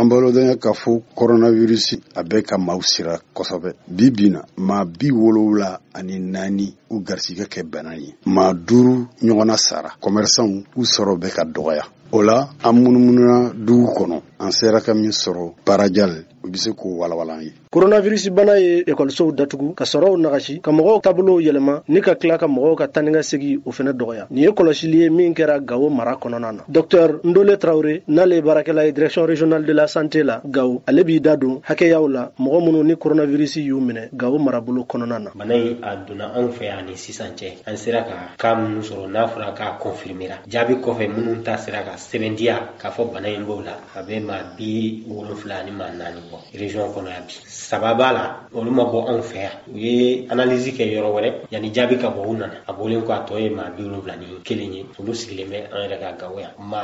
an balo dɔnya k'a fɔ coronavirus a bɛ ka maaw sira kosɛbɛ. Bi bi na maa 74 u garisigɛ kɛ bana ye. Maa 5 ɲɔgɔnna sara. Commerçants u sɔrɔ bɛ ka dɔgɔya. O la an munumuna dugu kɔnɔ an sera ka min sɔrɔ Barajal u bɛ se k'o walawala ye. Coronavirus bana ye ekɔlisow datugu ka sɔrɔw nagasi ka mɔgɔw taabolow yɛlɛma ni ka tila ka mɔgɔw ka taa ni ka segin o fana dɔgɔya. Nin ye kɔlɔsili ye min kɛra Gao mara kɔnɔna na. Dr Ndole Traoré n'ale ye baarakɛla ye direction régionale de la santé la Gao, ale b'i da don hakɛyaw la mɔgɔ minnu ni coronavirus y'u minɛ Gao marabolo kɔnɔna na. Bana in a donna anw fɛ yan ni sisan cɛ an sera ka cas minnu sɔrɔ n'a fɔra k'a confirmera. Jaabi kɔfɛ minnu ta sera ka sɛbɛntiya k'a fɔ bana in b'o la a bɛ maa 74 ni maa 4 bɔ région kɔnɔ yan bi. Sababa la olu ma bɔ anw fɛ yan u ye analyse kɛ yɔrɔ wɛrɛ yanni jaabi ka bɔ u nana a bɔlen kɔ a tɔ ye maa 71 ye olu sigilen bɛ an yɛrɛ ka Gao yan maa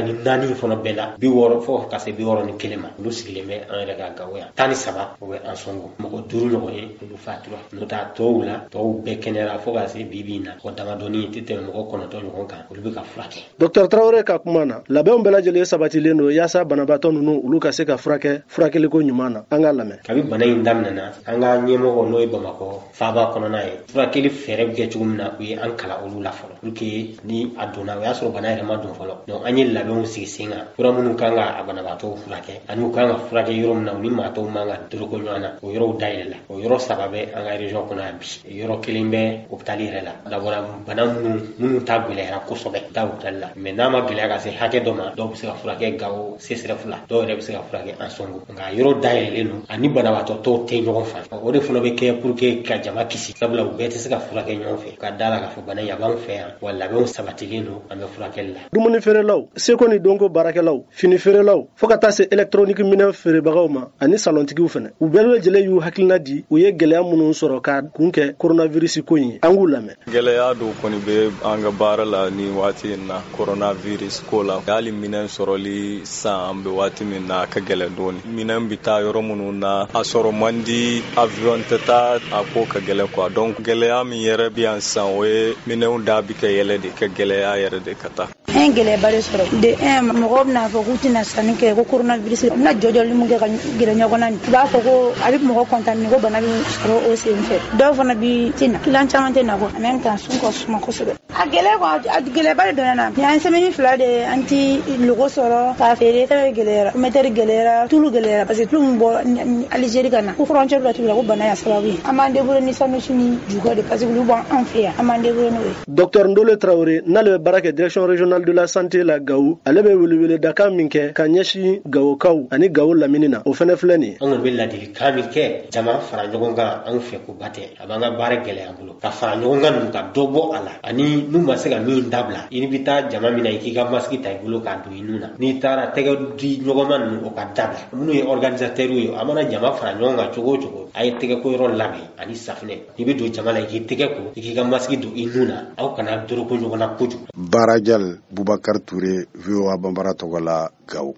74 fana bɛɛ la 60 fɔ ka se 61 ma olu sigilen bɛ an yɛrɛ ka Gao yan 13 o bɛ an sɔngo mɔgɔ 5 ɲɔgɔn ye olu fatura n'o tɛ tɔw la tɔw bɛɛ kɛnɛyara fo ka se bi na wa damadɔni tɛ tɛmɛ mɔgɔ 9 ɲɔgɔn kan olu bɛ ka furakɛ. Dr Traoré ka kuma na labɛnw bɛɛ lajɛlen sabatilen don yaasa banabaatɔ ninnu olu ka se ka furakɛliko ɲuman na an ka lamɛn. Kabi bana in daminɛna an ka ɲɛmɔgɔ n'o ye Bamakɔ faaba kɔnɔna ye furakɛli fɛɛrɛ bɛ kɛ cogo min na u ye an kalan olu la fɔlɔ pour que ni a donna o y'a sɔrɔ bana yɛrɛ ma don fɔlɔ donc an ye labɛnw sigi sen kan fura minnu kan ka a banabaatɔw furakɛ ani u kan ka furakɛ yɔrɔ min na u ni maa tɔw man ka doroko ɲɔgɔn na o yɔrɔw dayɛlɛ la o yɔrɔ 3 bɛ an ka région kɔnɔ yan bi yɔrɔ 1 bɛ hôpital yɛrɛ la dabɔra bana minnu ta gɛlɛyara kosɛbɛ ta hôpital la mais n'a ma gɛlɛya ka se hakɛ dɔ ma dɔw bɛ se ka furakɛ Gao CSRF la dɔw yɛrɛ bɛ se ka furakɛ an sɔngo nka yɔrɔ dayɛlɛlen don ani banabaatɔ tɔw tɛ ɲɔgɔn fɛ o de fana bɛ kɛ pour que ka jama kisi sabula u bɛɛ tɛ se ka furakɛ ɲɔgɔn fɛ ka da la k'a fɔ bana in a b'an fɛ yan wa labɛnw sabatilen don an bɛ furakɛli la. Dumuni feerelaw seko ni donko baarakɛlaw fini feerelaw fo ka taa se électronique minɛn feerebagaw ma ani salontigiw fana u bɛɛ lajɛlen y'u hakilina di u ye gɛlɛya minnu sɔrɔ ka kun kɛ coronavirus ko in ye an k'u lamɛn. Gɛlɛya dɔw kɔni bɛ an ka baara la ni waati in na coronavirus ko la hali minɛn sɔrɔli san an bɛ waati min na a ka gɛlɛn dɔɔni minɛn bɛ taa yɔrɔ minnu na a sɔrɔ man di avion tɛ taa a ko ka gɛlɛn quoi donc gɛlɛya min yɛrɛ bɛ yan san o ye minɛnw da bɛ kɛ yɛlɛ de ka gɛlɛya yɛrɛ de ka taa. An gɛlɛyaba de sɔrɔ de mɔgɔw bɛna fɔ k'u tɛna sanni kɛ ko coronavirus bɛna jɔjɔli min kɛ ka gɛrɛ ɲɔgɔn na u b'a fɔ ko a bɛ mɔgɔ contaminer ko bana bɛ sɔrɔ o sen fɛ dɔw fana bɛ tɛna client caman tɛ na bɔ en même temps sun ka suma kosɛbɛ a gɛlɛyaba de donna na an semaine 2 de an tɛ logo sɔrɔ k'a feere fɛn bɛ gɛlɛyara mɛtɛri gɛlɛyara tulu gɛlɛyara parce que tulu min bɔ Algérie ka na ko frontière la tulu la ko bana y'a sababu ye an b'an débrouiller ni sanusi ni juga de parce que olu b'an fɛ yan an b'an débrouiller n'o ye. Dr Ndole Traoré n'ale bɛ baara kɛ direction régionale de la santé la Gao ale bɛ welewele dakan min kɛ ka ɲɛsin Gawokaw ani Gao lamini na o fana filɛ nin ye. An kɔni bɛ ladilikan min kɛ jama fara ɲɔgɔn kan an fɛ ko ba tɛ a b'an ka baara gɛlɛya an bolo ka fara ɲɔgɔn kan ninnu ka dɔ bɔ a la ani n'u ma se ka min dabila i bɛ taa jama min na i k'i ka masque ta i bolo k'a don i nun na n'i taara tɛgɛ di ɲɔgɔn ma ninnu o ka dabila minnu ye organisateurs ye a mana jama fara ɲɔgɔn kan cogo o cogo a ye tɛgɛ ko yɔrɔ labɛn ani safinɛ n'i bɛ don jama la i k'i tɛgɛ ko i k'i ka masque don i nun na aw kana doroko ɲɔgɔn na kojugu. Barajal Boubacar Touré VOA Bambara tɔgɔ la Gao.